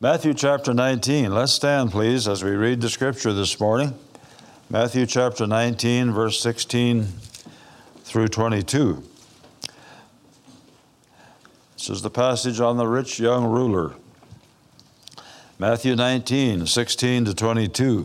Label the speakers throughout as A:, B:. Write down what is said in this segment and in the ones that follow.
A: Matthew chapter 19. Let's stand, please, as we read the scripture this morning. Matthew chapter 19, verse 16 through 22. This is the passage on the rich young ruler. Matthew 19, 16 to 22.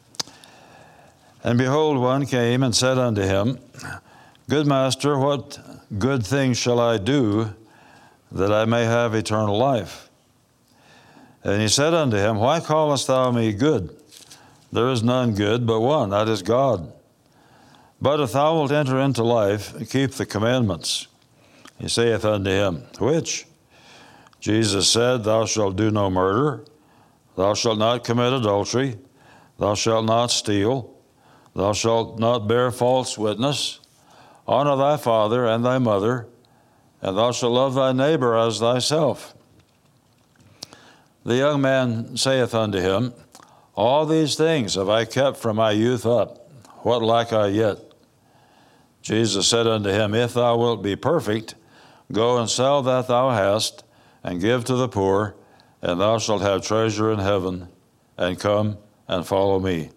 A: And behold, one came and said unto him, Good master, what good thing shall I do that I may have eternal life? And he said unto him, Why callest thou me good? There is none good but one, that is God. But if thou wilt enter into life, keep the commandments. He saith unto him, Which? Jesus said, Thou shalt do no murder, thou shalt not commit adultery, thou shalt not steal, thou shalt not bear false witness, honor thy father and thy mother, and thou shalt love thy neighbor as thyself. The young man saith unto him, All these things have I kept from my youth up. What lack I yet? Jesus said unto him, If thou wilt be perfect, go and sell that thou hast, and give to the poor, and thou shalt have treasure in heaven, and come and follow me.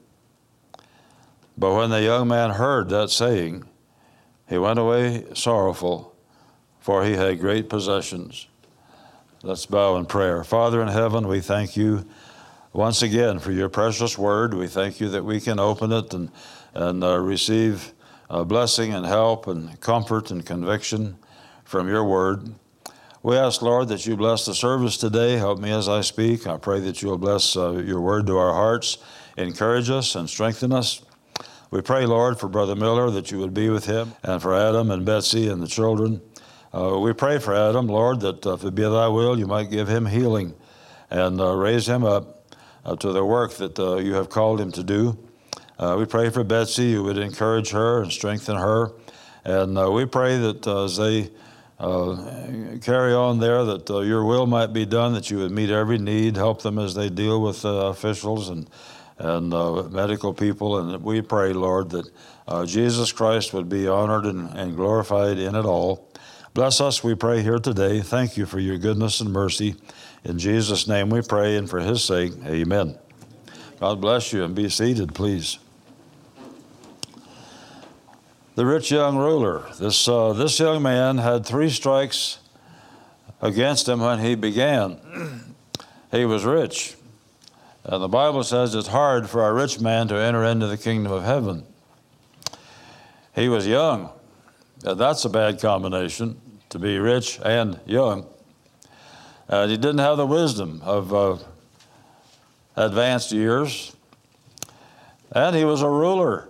A: But when the young man heard that saying, he went away sorrowful, for he had great possessions. Let's bow in prayer. Father in heaven, we thank you once again for your precious word. We thank you that we can open it and receive blessing and help and comfort and conviction from your word. We ask, Lord, that you bless the service today. Help me as I speak. I pray that you'll bless your word to our hearts, encourage us and strengthen us. We pray, Lord, for Brother Miller, that you would be with him, and for Adam and Betsy and the children. We pray for Adam, Lord, that if it be thy will, you might give him healing and raise him up to the work that you have called him to do. We pray for Betsy, you would encourage her and strengthen her. And we pray that as they carry on there, that your will might be done, that you would meet every need, help them as they deal with officials and medical people. And we pray, Lord, that Jesus Christ would be honored and glorified in it all. Bless us, we pray, here today. Thank you for your goodness and mercy. In Jesus' name we pray, and for his sake, amen. God bless you, and be seated, please. The rich young ruler. This young man had 3 strikes against him when he began. He was rich. And the Bible says it's hard for a rich man to enter into the kingdom of heaven. He was young. That's a bad combination, to be rich and young. And he didn't have the wisdom of advanced years. And he was a ruler,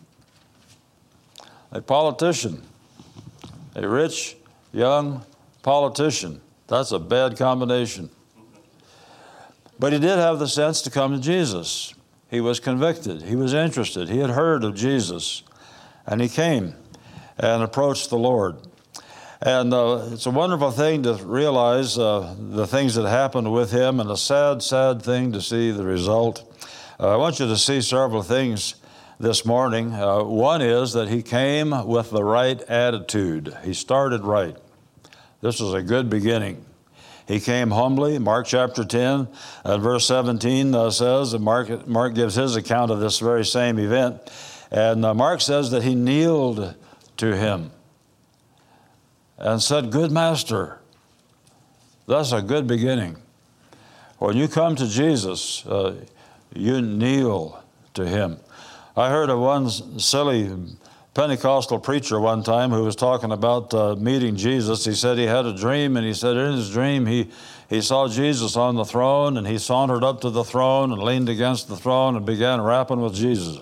A: a politician, a rich, young politician. That's a bad combination. But he did have the sense to come to Jesus. He was convicted. He was interested. He had heard of Jesus. And he came and approached the Lord. And it's a wonderful thing to realize the things that happened with him, and a sad, sad thing to see the result. I want you to see several things this morning. One is that he came with the right attitude. He started right. This was a good beginning. He came humbly. Mark chapter 10 and verse 17 says, and Mark gives his account of this very same event. And Mark says that he kneeled to him and said, Good master. That's a good beginning. When you come to Jesus, you kneel to him. I heard of one silly Pentecostal preacher one time who was talking about meeting Jesus. He said he had a dream, and he said in his dream he saw Jesus on the throne, and he sauntered up to the throne and leaned against the throne and began rapping with Jesus.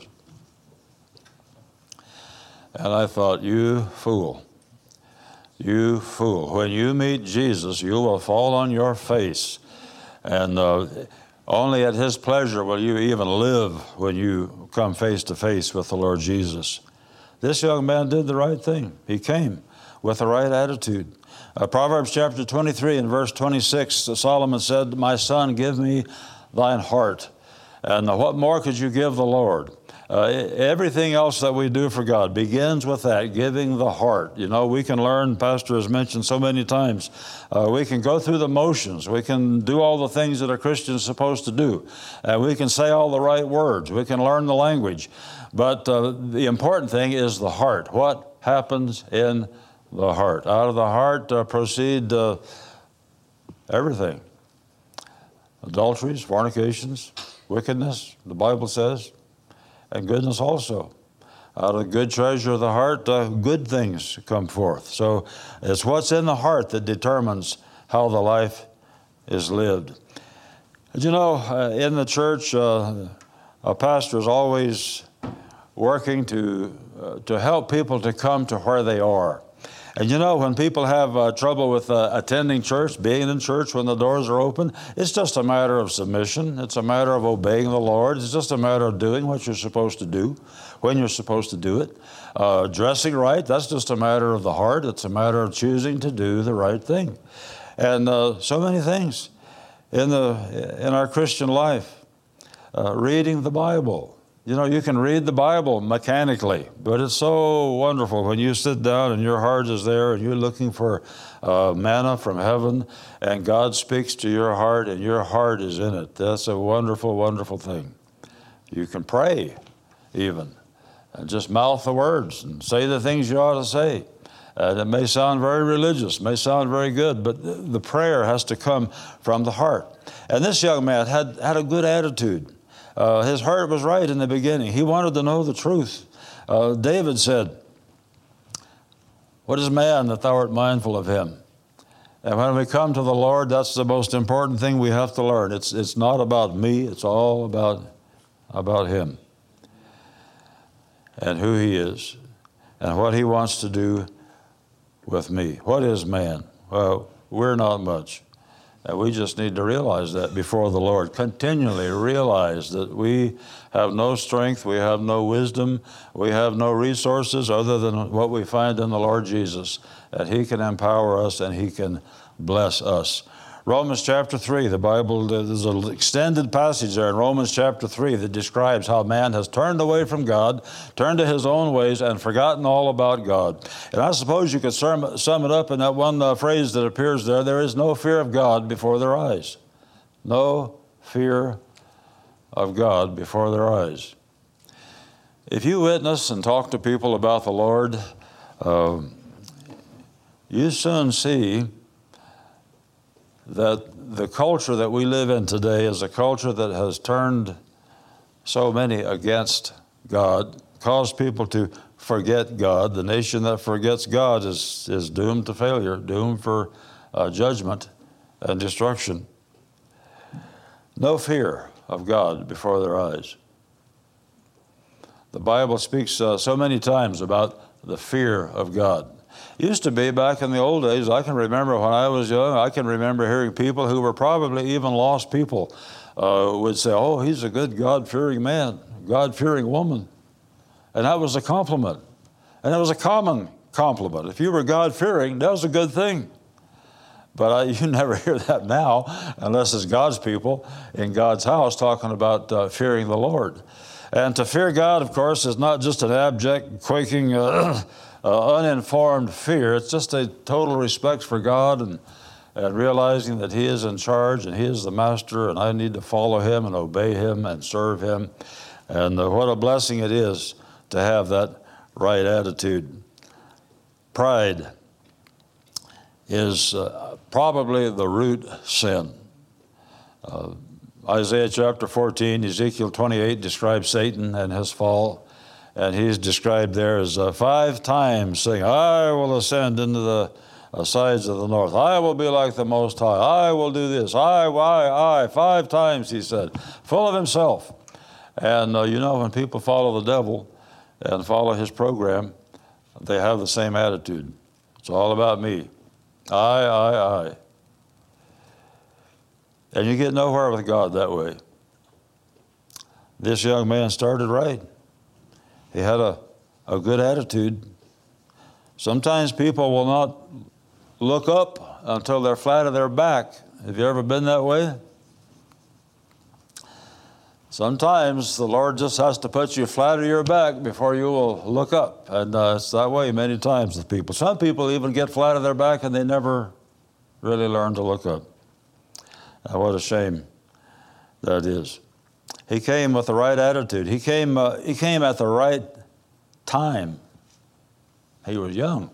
A: And I thought, you fool. You fool. When you meet Jesus, you will fall on your face. And only at his pleasure will you even live when you come face to face with the Lord Jesus. This young man did the right thing. He came with the right attitude. Proverbs chapter 23 and verse 26, Solomon said, My son, give me thine heart. And what more could you give the Lord? Everything else that we do for God begins with that, giving the heart. You know, we can learn, Pastor has mentioned so many times, we can go through the motions. We can do all the things that a Christian is supposed to do. We can say all the right words. We can learn the language. But the important thing is the heart. What happens in the heart? Out of the heart proceed everything. Adulteries, fornications, wickedness, the Bible says, and goodness also. Out of the good treasure of the heart, good things come forth. So it's what's in the heart that determines how the life is lived. You know, in the church, a pastor is always working to help people to come to where they are. And you know, when people have trouble with attending church, being in church when the doors are open, it's just a matter of submission. It's a matter of obeying the Lord. It's just a matter of doing what you're supposed to do when you're supposed to do it. Dressing right, that's just a matter of the heart. It's a matter of choosing to do the right thing. And so many things in our Christian life. Reading the Bible. You know, you can read the Bible mechanically, but it's so wonderful when you sit down and your heart is there and you're looking for manna from heaven and God speaks to your heart and your heart is in it. That's a wonderful, wonderful thing. You can pray even and just mouth the words and say the things you ought to say. And it may sound very religious, may sound very good, but the prayer has to come from the heart. And this young man had a good attitude. His heart was right in the beginning. He wanted to know the truth. David said, "What is man that thou art mindful of him?" And when we come to the Lord, that's the most important thing we have to learn. It's not about me. It's all about Him and who He is and what He wants to do with me. What is man? Well, we're not much. And we just need to realize that before the Lord. Continually realize that we have no strength, we have no wisdom, we have no resources other than what we find in the Lord Jesus. That He can empower us and He can bless us. Romans chapter 3, the Bible, there's an extended passage there in Romans chapter 3 that describes how man has turned away from God, turned to his own ways, and forgotten all about God. And I suppose you could sum it up in that one phrase that appears there: there is no fear of God before their eyes. No fear of God before their eyes. If you witness and talk to people about the Lord, you soon see that the culture that we live in today is a culture that has turned so many against God, caused people to forget God. The nation that forgets God is doomed to failure, doomed for judgment and destruction. No fear of God before their eyes. The Bible speaks so many times about the fear of God. Used to be back in the old days. I can remember when I was young, I can remember hearing people who were probably even lost people would say, "Oh, he's a good God-fearing man, God-fearing woman." And that was a compliment. And it was a common compliment. If you were God-fearing, that was a good thing. But you never hear that now unless it's God's people in God's house talking about fearing the Lord. And to fear God, of course, is not just an abject, quaking, uninformed fear. It's just a total respect for God and realizing that He is in charge and He is the master and I need to follow Him and obey Him and serve Him. And what a blessing it is to have that right attitude. Pride is probably the root sin. Isaiah chapter 14, Ezekiel 28 describes Satan and his fall. And he's described there as 5 times saying, "I will ascend into the sides of the north. I will be like the Most High. I will do this. I. 5 times, he said, full of himself. And when people follow the devil and follow his program, they have the same attitude. It's all about me. I. And you get nowhere with God that way. This young man started right. He had a good attitude. Sometimes people will not look up until they're flat on their back. Have you ever been that way? Sometimes the Lord just has to put you flat on your back before you will look up. And it's that way many times with people. Some people even get flat on their back and they never really learn to look up. What a shame that is. He came with the right attitude. He came at the right time. He was young.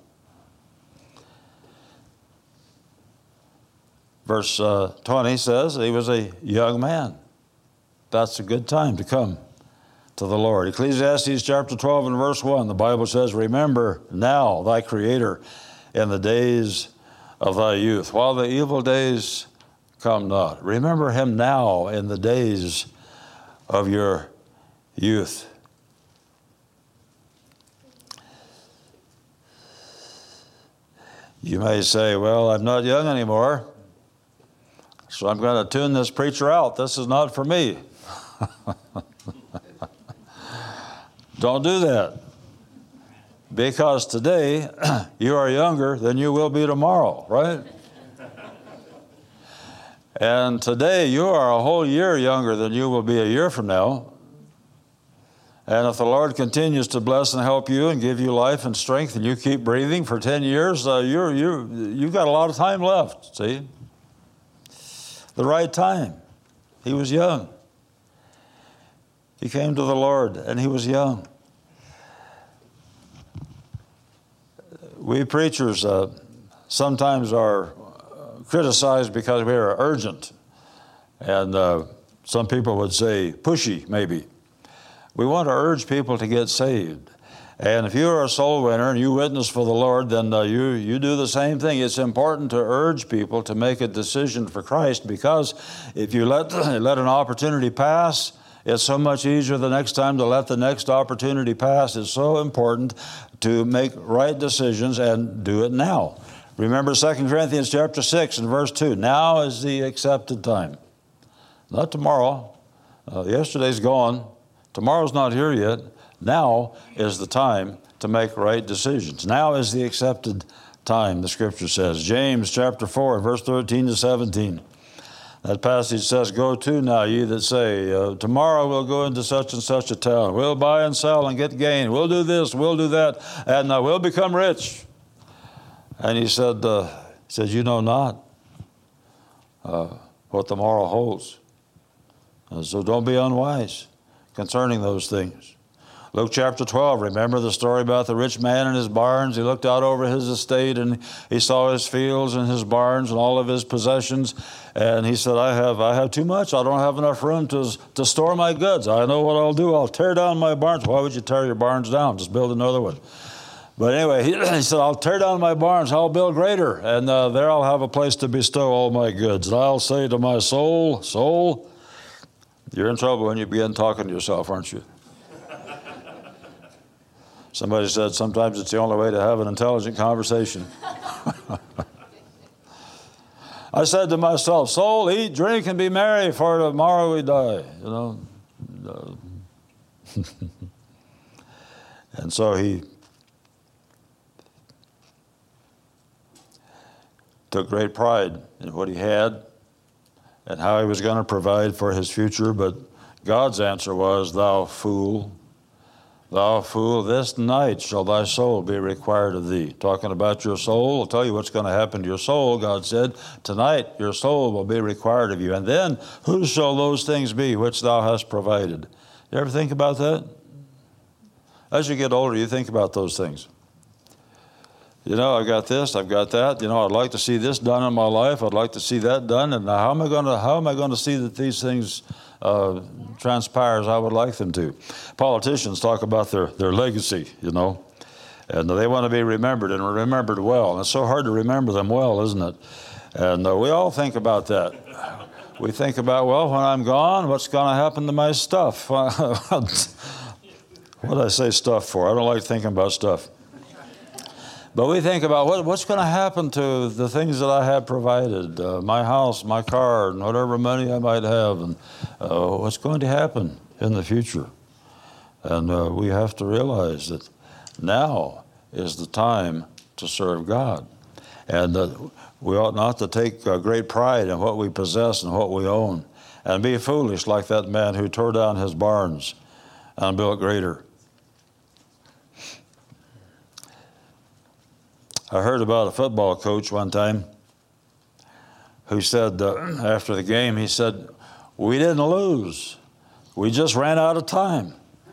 A: Verse 20 says he was a young man. That's a good time to come to the Lord. Ecclesiastes chapter 12 and verse 1, the Bible says, remember now thy Creator in the days of thy youth, while the evil days come not. Remember him now in the days of your youth. You may say, well, I'm not young anymore, so I'm going to tune this preacher out. This is not for me. Don't do that. Because today, you are younger than you will be tomorrow, right? And today, you are a whole year younger than you will be a year from now. And if the Lord continues to bless and help you and give you life and strength and you keep breathing for 10 years, you've got a lot of time left, see? The right time. He was young. He came to the Lord and he was young. We preachers sometimes are criticized because we are urgent. And some people would say pushy, maybe. We want to urge people to get saved. And if you are a soul winner and you witness for the Lord, then you do the same thing. It's important to urge people to make a decision for Christ, because if you let an opportunity pass, it's so much easier the next time to let the next opportunity pass. It's so important to make right decisions and do it now. Remember 2 Corinthians chapter 6 and verse 2. Now is the accepted time. Not tomorrow. Yesterday's gone. Tomorrow's not here yet. Now is the time to make right decisions. Now is the accepted time, the Scripture says. James chapter 4, verse 13 to 17. That passage says, go to now, ye that say, tomorrow we'll go into such and such a town. We'll buy and sell and get gain. We'll do this, we'll do that, and we'll become rich. And he said, you know not what the morrow holds. So don't be unwise concerning those things. Luke chapter 12, remember the story about the rich man and his barns? He looked out over his estate and he saw his fields and his barns and all of his possessions. And he said, I have too much. I don't have enough room to store my goods. I know what I'll do. I'll tear down my barns. Why would you tear your barns down? Just build another one. But anyway, he said, I'll tear down my barns. I'll build greater. And there I'll have a place to bestow all my goods. And I'll say to my soul, you're in trouble when you begin talking to yourself, aren't you? Somebody said sometimes it's the only way to have an intelligent conversation. I said to myself, soul, eat, drink, and be merry, for tomorrow we die. And so he took great pride in what he had and how he was going to provide for his future. But God's answer was, thou fool, this night shall thy soul be required of thee. Talking about your soul, I'll tell you what's going to happen to your soul. God said, tonight your soul will be required of you. And then, whose shall those things be which thou hast provided? You ever think about that? As you get older, you think about those things. I've got this, I've got that. I'd like to see this done in my life. I'd like to see that done. And how am I going to see that these things transpire as I would like them to? Politicians talk about their legacy, and they want to be remembered and remembered well. And it's so hard to remember them well, isn't it? And we all think about that. We think about, well, when I'm gone, what's going to happen to my stuff? What did I say stuff for? I don't like thinking about stuff. But we think about what's going to happen to the things that I have provided, my house, my car, and whatever money I might have, and what's going to happen in the future. And we have to realize that now is the time to serve God. And we ought not to take great pride in what we possess and what we own. and be foolish like that man who tore down his barns and built greater. I heard about a football coach one time who said after the game, he said, "We didn't lose. We just ran out of time."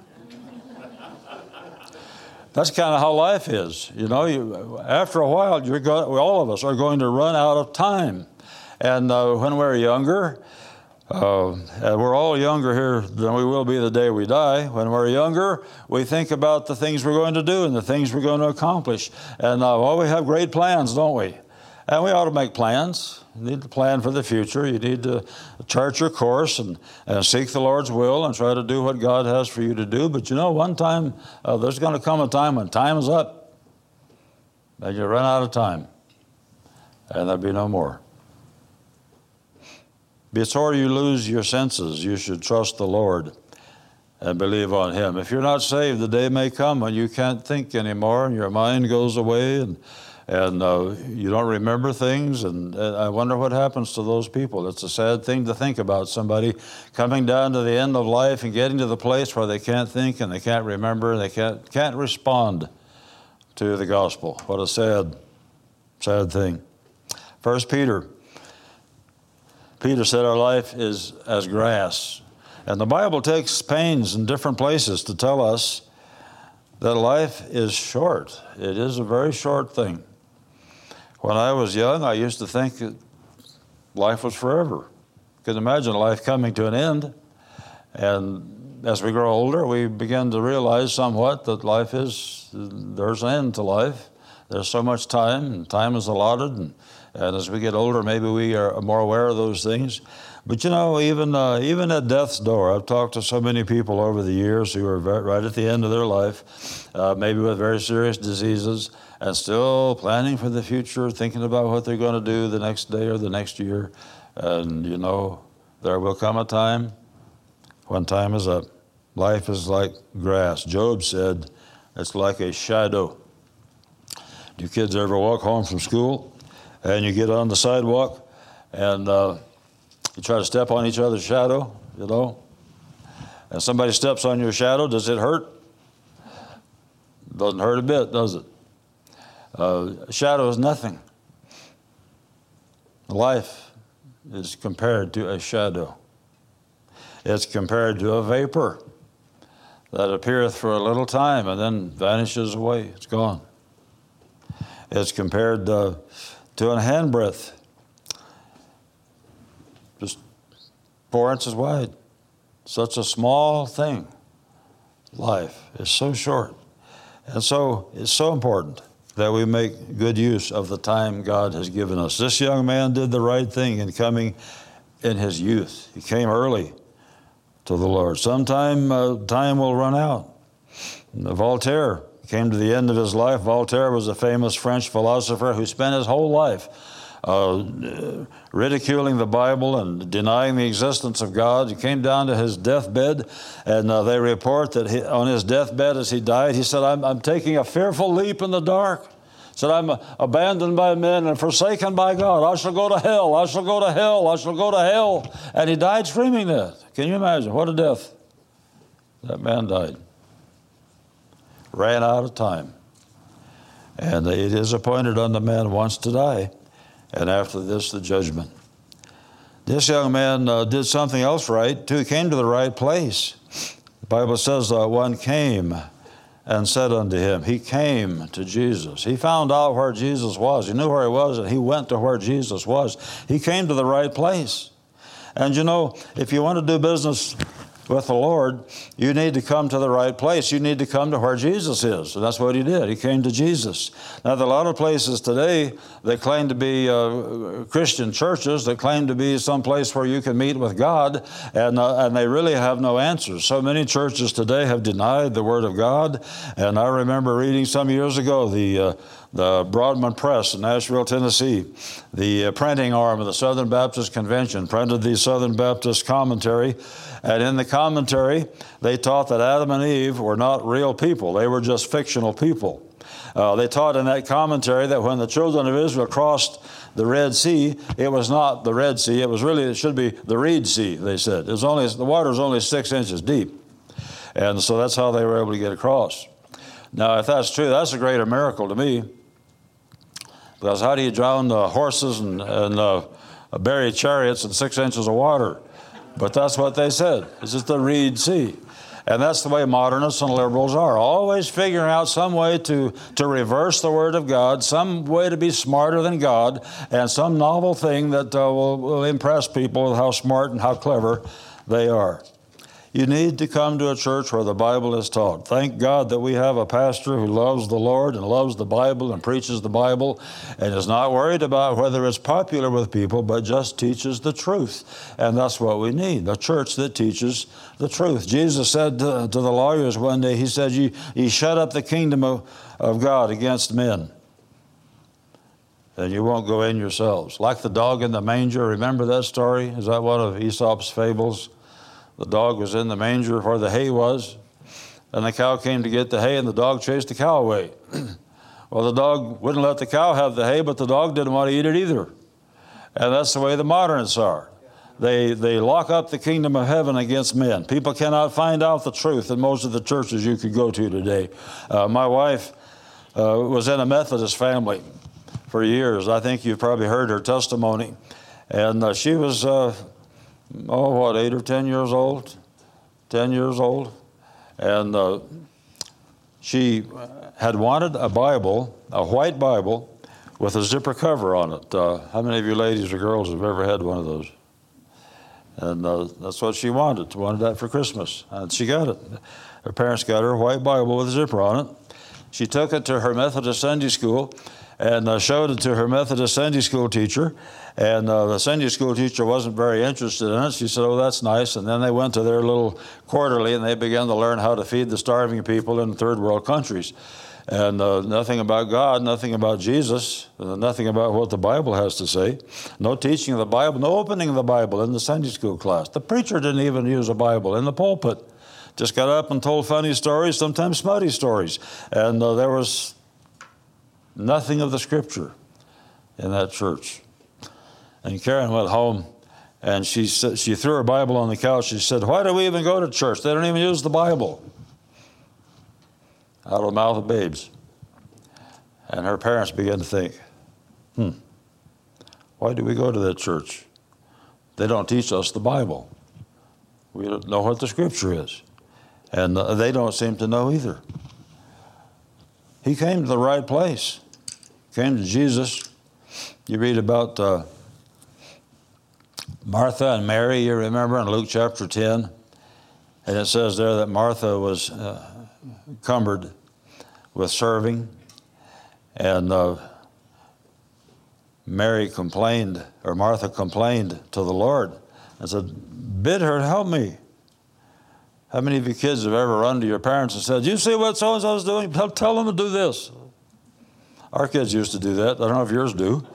A: That's kind of how life is. You know, after a while, all of us are going to run out of time. And when we're younger, and we're all younger here than we will be the day we die. When we're younger, we think about the things we're going to do and the things we're going to accomplish. And we have great plans, don't we? And we ought to make plans. You need to plan for the future. You need to chart your course and seek the Lord's will and try to do what God has for you to do. But you know, one time, there's going to come a time when time is up and you run out of time and there'll be no more. Before you lose your senses, you should trust the Lord and believe on Him. If you're not saved, the day may come when you can't think anymore and your mind goes away and you don't remember things, and I wonder what happens to those people. It's a sad thing to think about, somebody coming down to the end of life and getting to the place where they can't think and they can't remember and they can't respond to the gospel. What a sad, sad thing. 1 Peter said our life is as grass. And the Bible takes pains in different places to tell us that life is short. It is a very short thing. When I was young, I used to think that life was forever. You can imagine life coming to an end. And as we grow older, we begin to realize somewhat that there's an end to life. There's so much time, and time is allotted, and as we get older, maybe we are more aware of those things. But you know, even at death's door, I've talked to so many people over the years who are right at the end of their life, maybe with very serious diseases, and still planning for the future, thinking about what they're going to do the next day or the next year. And you know, there will come a time when time is up. Life is like grass. Job said, it's like a shadow. Do kids ever walk home from school and you get on the sidewalk and you try to step on each other's shadow, you know, and somebody steps on your shadow? Does it hurt? Doesn't hurt a bit, does it? A shadow is nothing. Life is compared to a shadow. It's compared to a vapor that appeareth for a little time and then vanishes away. It's gone. It's compared to a handbreadth, just 4 inches wide. Such a small thing. Life is so short. And so it's so important that we make good use of the time God has given us. This young man did the right thing in coming in his youth. He came early to the Lord. Sometime time will run out. Voltaire came to the end of his life. Voltaire was a famous French philosopher who spent his whole life ridiculing the Bible and denying the existence of God. He came down to his deathbed, and they report that on his deathbed as he died, he said, I'm taking a fearful leap in the dark. He said, I'm abandoned by men and forsaken by God. I shall go to hell. I shall go to hell. I shall go to hell. And he died screaming that. Can you imagine? What a death. That man died. Ran out of time. And it is appointed unto man once to die, and after this the judgment. This young man did something else right, too. He came to the right place. The Bible says one came and said unto him. He came to Jesus. He found out where Jesus was. He knew where he was, and he went to where Jesus was. He came to the right place. And you know, if you want to do business with the Lord, you need to come to the right place. You need to come to where Jesus is. And that's what he did. He came to Jesus. Now, there are a lot of places today that claim to be Christian churches, that claim to be some place where you can meet with God, and they really have no answers. So many churches today have denied the Word of God. And I remember reading some years ago the Broadman Press in Nashville, Tennessee, the printing arm of the Southern Baptist Convention, printed the Southern Baptist Commentary. And in the commentary, they taught that Adam and Eve were not real people. They were just fictional people. They taught in that commentary that when the children of Israel crossed the Red Sea, it was not the Red Sea. It should be the Reed Sea, they said. The water was only 6 inches deep. And so that's how they were able to get across. Now, if that's true, that's a greater miracle to me. Because how do you drown horses and bury chariots in 6 inches of water? But that's what they said. It's just the Reed Sea. And that's the way modernists and liberals are, always figuring out some way to reverse the Word of God, some way to be smarter than God, and some novel thing that will impress people with how smart and how clever they are. You need to come to a church where the Bible is taught. Thank God that we have a pastor who loves the Lord and loves the Bible and preaches the Bible and is not worried about whether it's popular with people, but just teaches the truth. And that's what we need, a church that teaches the truth. Jesus said to the lawyers one day, he said, you shut up the kingdom of God against men, and you won't go in yourselves. Like the dog in the manger, remember that story? Is that one of Aesop's fables? The dog was in the manger where the hay was, and the cow came to get the hay, and the dog chased the cow away. Well, the dog wouldn't let the cow have the hay, but the dog didn't want to eat it either. And that's the way the modernists are. They lock up the kingdom of heaven against men. People cannot find out the truth in most of the churches you could go to today. My wife was in a Methodist family for years. I think you've probably heard her testimony. And she was... 8 or 10 years old? 10 years old. And she had wanted a Bible, a white Bible, with a zipper cover on it. How many of you ladies or girls have ever had one of those? And that's what she wanted. She wanted that for Christmas. And she got it. Her parents got her a white Bible with a zipper on it. She took it to her Methodist Sunday school and showed it to her Methodist Sunday school teacher. And the Sunday school teacher wasn't very interested in it. She said, oh, that's nice. And then they went to their little quarterly, and they began to learn how to feed the starving people in third world countries. And nothing about God, nothing about Jesus, nothing about what the Bible has to say. No teaching of the Bible, no opening of the Bible in the Sunday school class. The preacher didn't even use a Bible in the pulpit. Just got up and told funny stories, sometimes smutty stories. And there was nothing of the Scripture in that church. And Karen went home, and she threw her Bible on the couch. She said, why do we even go to church? They don't even use the Bible. Out of the mouth of babes. And her parents began to think, why do we go to that church? They don't teach us the Bible. We don't know what the Scripture is. And they don't seem to know either. He came to the right place. Came to Jesus. You read about Martha and Mary, you remember, in Luke chapter 10. And it says there that Martha was cumbered with serving. And Martha complained to the Lord and said, bid her help me. How many of you kids have ever run to your parents and said, you see what so-and-so is doing? Tell them to do this. Our kids used to do that. I don't know if yours do.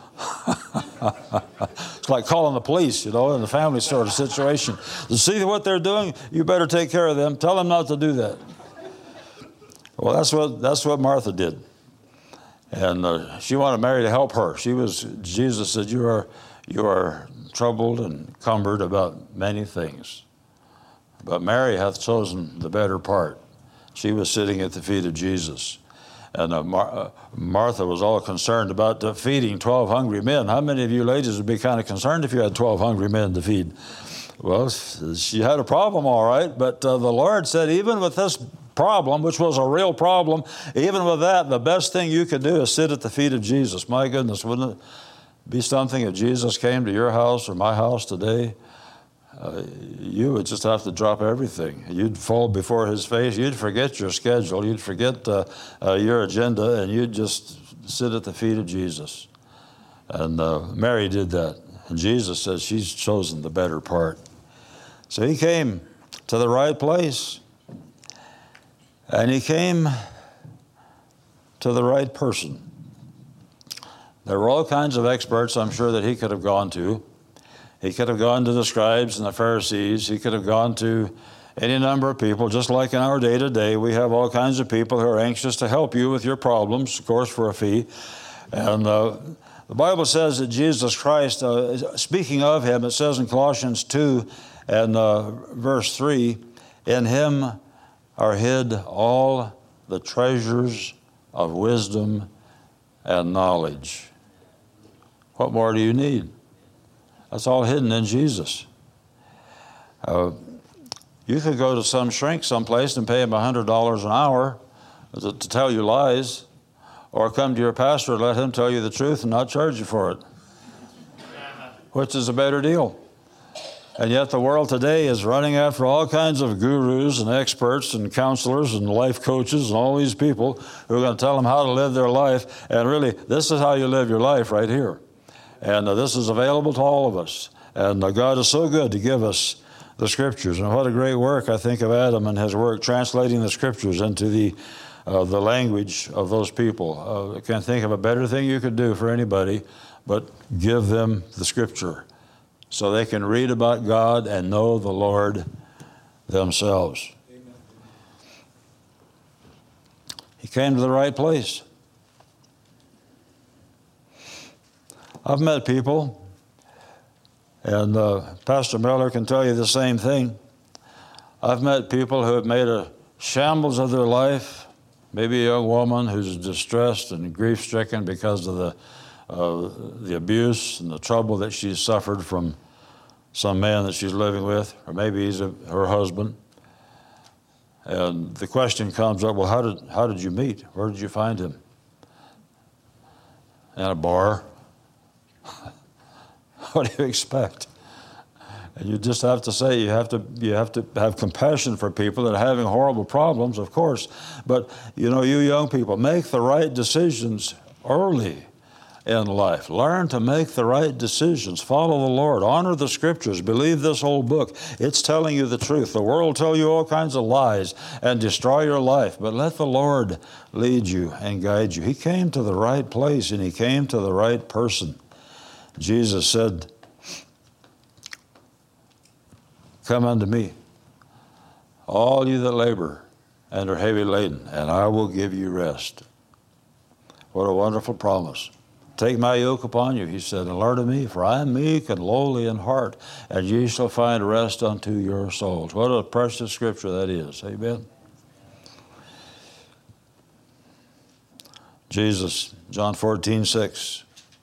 A: It's like calling the police, in the family sort of situation. To see what they're doing, you better take care of them. Tell them not to do that. Well, that's what Martha did. And she wanted Mary to help her. Jesus said, you are troubled and cumbered about many things. But Mary hath chosen the better part. She was sitting at the feet of Jesus. And Martha was all concerned about feeding 12 hungry men. How many of you ladies would be kind of concerned if you had 12 hungry men to feed? Well, she had a problem, all right. But the Lord said, even with this problem, which was a real problem, even with that, the best thing you could do is sit at the feet of Jesus. My goodness, wouldn't it be something if Jesus came to your house or my house today? You would just have to drop everything. You'd fall before his face. You'd forget your schedule. You'd forget your agenda, and you'd just sit at the feet of Jesus. And Mary did that. And Jesus says she's chosen the better part. So he came to the right place. And he came to the right person. There were all kinds of experts, I'm sure, that he could have gone to. He could have gone to the scribes and the Pharisees. He could have gone to any number of people. Just like in our day to day, we have all kinds of people who are anxious to help you with your problems, of course, for a fee. And The Bible says that Jesus Christ, speaking of him, it says in Colossians 2 and verse 3, in him are hid all the treasures of wisdom and knowledge. What more do you need? That's all hidden in Jesus. You could go to some shrink someplace and pay him $100 an hour to tell you lies, or come to your pastor and let him tell you the truth and not charge you for it. Which is a better deal? And yet the world today is running after all kinds of gurus and experts and counselors and life coaches and all these people who are going to tell them how to live their life. And really, this is how you live your life right here. And this is available to all of us. And God is so good to give us the Scriptures. And what a great work, I think, of Adam and his work translating the Scriptures into the language of those people. I can't think of a better thing you could do for anybody but give them the Scripture so they can read about God and know the Lord themselves. Amen. He came to the right place. I've met people, and Pastor Miller can tell you the same thing. I've met people who have made a shambles of their life, maybe a young woman who's distressed and grief-stricken because of the abuse and the trouble that she's suffered from some man that she's living with, or maybe he's her husband. And the question comes up, well, how did you meet? Where did you find him? In a bar. What do you expect? And you just have to say, you have to have compassion for people that are having horrible problems, of course. But, you young people, make the right decisions early in life. Learn to make the right decisions. Follow the Lord. Honor the Scriptures. Believe this whole book. It's telling you the truth. The world will tell you all kinds of lies and destroy your life, but let the Lord lead you and guide you. He came to the right place, and he came to the right person. Jesus said, come unto me, all you that labor and are heavy laden, and I will give you rest. What a wonderful promise. Take my yoke upon you, he said, and learn of me, for I am meek and lowly in heart, and ye shall find rest unto your souls. What a precious scripture that is. Amen. Jesus, John 14:6,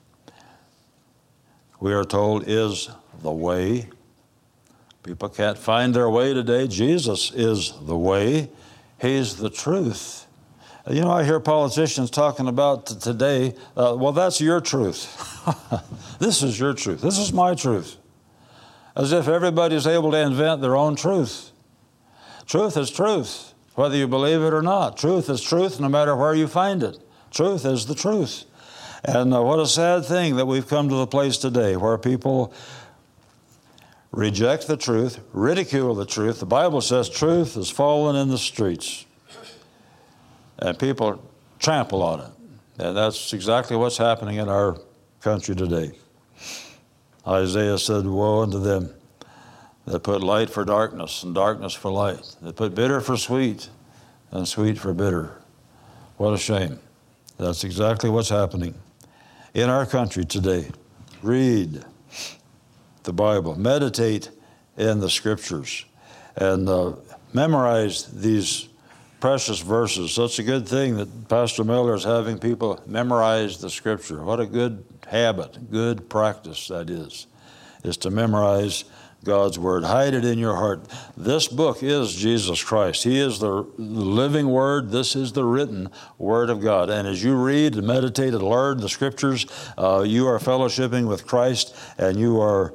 A: we are told, is the way. People can't find their way today. Jesus is the way. He's the truth. I hear politicians talking about today, well, that's your truth. This is your truth. This is my truth. As if everybody's able to invent their own truth. Truth is truth, whether you believe it or not. Truth is truth no matter where you find it. Truth is the truth. And what a sad thing that we've come to the place today where people reject the truth, ridicule the truth. The Bible says truth is fallen in the streets. And people trample on it. And that's exactly what's happening in our country today. Isaiah said, woe unto them that put light for darkness and darkness for light, that put bitter for sweet and sweet for bitter. What a shame. That's exactly what's happening in our country today. Read the Bible. Meditate in the Scriptures. And memorize these precious verses. Such a good thing that Pastor Miller is having people memorize the Scripture. What a good habit, good practice that is to memorize God's Word. Hide it in your heart. This book is Jesus Christ. He is the living Word. This is the written Word of God. And as you read and meditate and learn the Scriptures, you are fellowshipping with Christ, and you are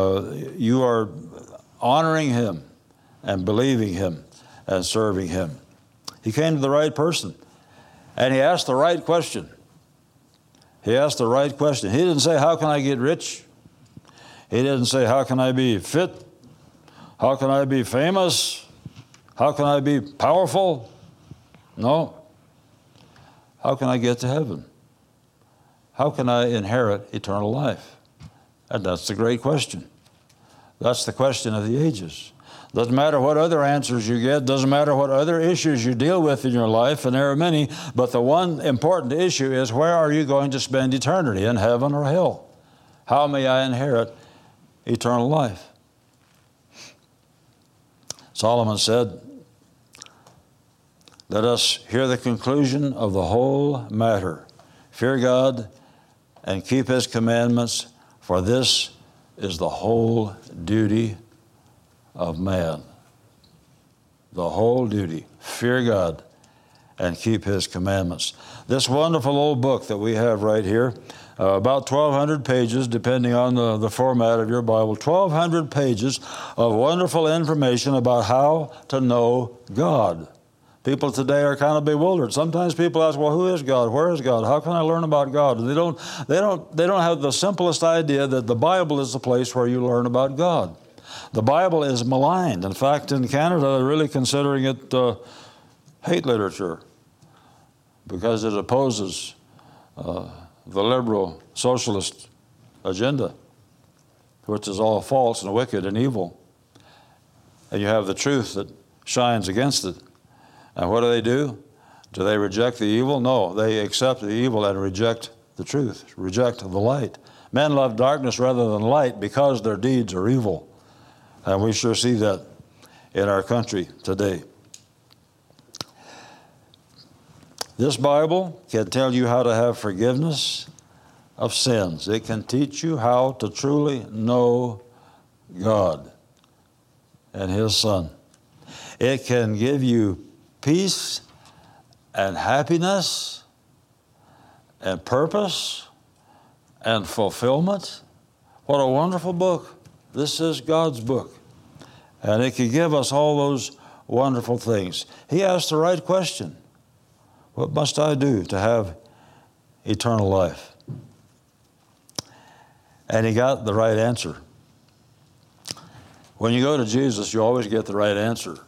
A: honoring Him and believing Him and serving Him. He came to the right person, and he asked the right question. He asked the right question. He didn't say, how can I get rich? He didn't say, how can I be fit? How can I be famous? How can I be powerful? No. How can I get to heaven? How can I inherit eternal life? And that's the great question. That's the question of the ages. Doesn't matter what other answers you get. Doesn't matter what other issues you deal with in your life, and there are many. But the one important issue is, where are you going to spend eternity, in heaven or hell? How may I inherit eternal life? Solomon said, let us hear the conclusion of the whole matter. Fear God and keep His commandments, for this is the whole duty of man. The whole duty. Fear God and keep His commandments. This wonderful old book that we have right here, about 1,200 pages, depending on the format of your Bible, 1,200 pages of wonderful information about how to know God. People today are kind of bewildered. Sometimes people ask, well, who is God? Where is God? How can I learn about God? They don't have the simplest idea that the Bible is the place where you learn about God. The Bible is maligned. In fact, in Canada, they're really considering it hate literature because it opposes the liberal socialist agenda, which is all false and wicked and evil. And you have the truth that shines against it. And what do? Do they reject the evil? No, they accept the evil and reject the truth, reject the light. Men love darkness rather than light because their deeds are evil. And we sure see that in our country today. This Bible can tell you how to have forgiveness of sins. It can teach you how to truly know God and His Son. It can give you peace and happiness and purpose and fulfillment. What a wonderful book. This is God's book. And it can give us all those wonderful things. He asked the right question. What must I do to have eternal life? And he got the right answer. When you go to Jesus, you always get the right answer.